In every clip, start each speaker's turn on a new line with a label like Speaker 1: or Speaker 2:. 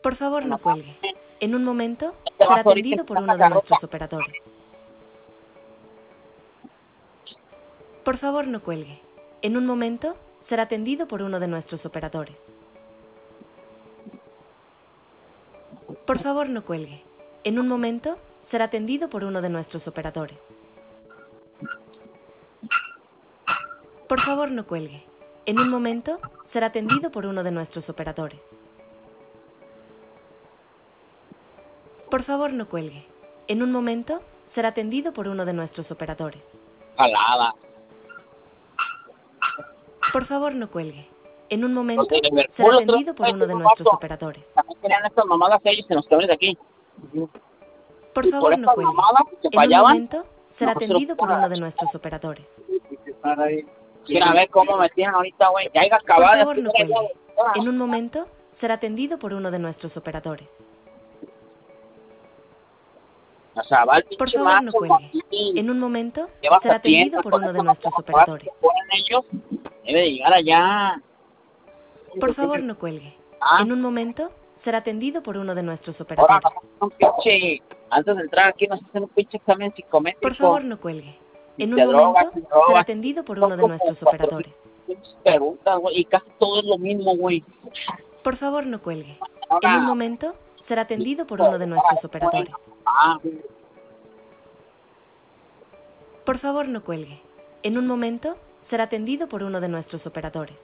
Speaker 1: Por favor, no cuelgue. En un momento
Speaker 2: Te
Speaker 1: será
Speaker 2: vas ahorita
Speaker 1: atendido por
Speaker 2: en
Speaker 1: uno
Speaker 2: la
Speaker 1: de
Speaker 2: carroza.
Speaker 1: nuestros operadores. Por favor, no cuelgue. En un momento será atendido por uno de nuestros operadores. Por favor, no cuelgue. En un momento será atendido por uno de nuestros operadores. Por favor, no cuelgue. En un momento será atendido por uno de nuestros operadores. Por favor, no cuelgue. En un momento será atendido por uno de nuestros operadores.
Speaker 2: Jalada.
Speaker 1: Por favor, no cuelgue. En un
Speaker 2: Los
Speaker 1: momento
Speaker 2: de
Speaker 1: será
Speaker 2: Liverpool, otros
Speaker 1: atendido por uno de
Speaker 2: un
Speaker 1: nuestros
Speaker 2: vato.
Speaker 1: operadores.
Speaker 2: También tenían estas mamadas ellos en los camiones de aquí.
Speaker 1: Por
Speaker 2: Y por
Speaker 1: favor, no
Speaker 2: estas
Speaker 1: cuelgue.
Speaker 2: mamadas que
Speaker 1: En un
Speaker 2: fallaban,
Speaker 1: momento será
Speaker 2: nosotros
Speaker 1: atendido por uno de nuestros operadores.
Speaker 2: quiero ver cómo me tienen ahorita, güey. Ya haya
Speaker 1: Por
Speaker 2: acabado.
Speaker 1: favor, no cuelgue. En un momento será atendido por uno de nuestros operadores.
Speaker 2: O sea, va el
Speaker 1: Por
Speaker 2: pinche
Speaker 1: favor, no
Speaker 2: macho,
Speaker 1: cuelgue.
Speaker 2: aquí.
Speaker 1: En un momento
Speaker 2: Lleva
Speaker 1: será
Speaker 2: hasta tiempo
Speaker 1: atendido por
Speaker 2: con
Speaker 1: uno de
Speaker 2: eso,
Speaker 1: nuestros
Speaker 2: como
Speaker 1: operadores.
Speaker 2: que ponen ellos. Debe de llegar allá.
Speaker 1: Por favor, no cuelgue.
Speaker 2: Ah,
Speaker 1: En un momento será atendido por uno de nuestros
Speaker 2: ahora
Speaker 1: operadores.
Speaker 2: un pinche. Antes de entrar aquí nos hacen un pinche examen
Speaker 1: Por
Speaker 2: psicométrico.
Speaker 1: favor, no cuelgue. En un
Speaker 2: De drogas,
Speaker 1: momento
Speaker 2: de
Speaker 1: será
Speaker 2: drogas.
Speaker 1: atendido por
Speaker 2: Son
Speaker 1: uno de
Speaker 2: como
Speaker 1: nuestros
Speaker 2: 4,000
Speaker 1: operadores.
Speaker 2: pinches preguntas, güey. Y casi todo es lo mismo, güey.
Speaker 1: Por favor, no cuelgue. En un
Speaker 2: Ahora,
Speaker 1: momento será atendido por uno de nuestros operadores.
Speaker 2: ah,
Speaker 1: Por favor, no cuelgue. En un momento será atendido por uno de nuestros operadores.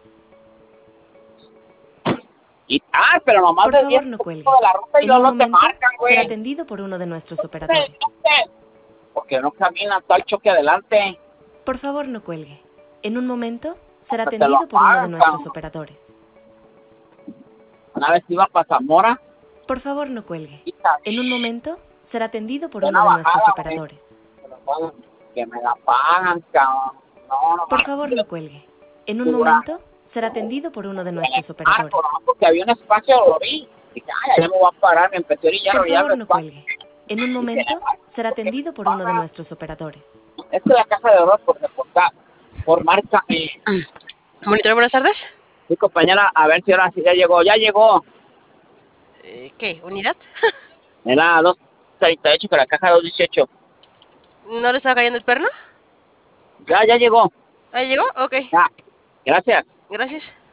Speaker 2: pero nomás
Speaker 1: Por
Speaker 2: de
Speaker 1: favor,
Speaker 2: 10
Speaker 1: no cuelgue.
Speaker 2: de la ruta y
Speaker 1: En
Speaker 2: luego
Speaker 1: un
Speaker 2: no te
Speaker 1: momento
Speaker 2: marcan, güey.
Speaker 1: será atendido por uno de nuestros operadores.
Speaker 2: Porque no camina, está el choque adelante.
Speaker 1: Por favor, no cuelgue. En un momento será
Speaker 2: Hasta te lo
Speaker 1: atendido por uno de
Speaker 2: apagan,
Speaker 1: nuestros
Speaker 2: cabrón.
Speaker 1: operadores.
Speaker 2: Una vez iba para Zamora.
Speaker 1: Por favor, no cuelgue.
Speaker 2: Hija,
Speaker 1: En un momento será atendido por
Speaker 2: una
Speaker 1: uno de nuestros
Speaker 2: bajada,
Speaker 1: operadores.
Speaker 2: güey. Que me la pagan, cabrón. No, no,
Speaker 1: Por
Speaker 2: no.
Speaker 1: favor, no cuelgue. En un
Speaker 2: Dura.
Speaker 1: momento será atendido por uno de nuestros operadores.
Speaker 2: No, porque había un espacio, lo vi. Dije, ya me voy a parar, me empecé a orillar,
Speaker 1: Por favor,
Speaker 2: el
Speaker 1: no
Speaker 2: espacio.
Speaker 1: cuelgue. En un momento será atendido por uno de nuestros operadores.
Speaker 2: Esta es la caja de horror por reportar, por marca.
Speaker 3: Monitor, buenas tardes.
Speaker 2: Sí, compañera, a ver si ahora sí ya llegó. Ya llegó.
Speaker 3: ¿Qué? ¿Unidad?
Speaker 2: Era 238 con la caja 218.
Speaker 3: ¿No le estaba cayendo el perno?
Speaker 2: Ya llegó.
Speaker 3: ¿Ahí llegó? Ok.
Speaker 2: Ya, gracias.
Speaker 3: Gracias.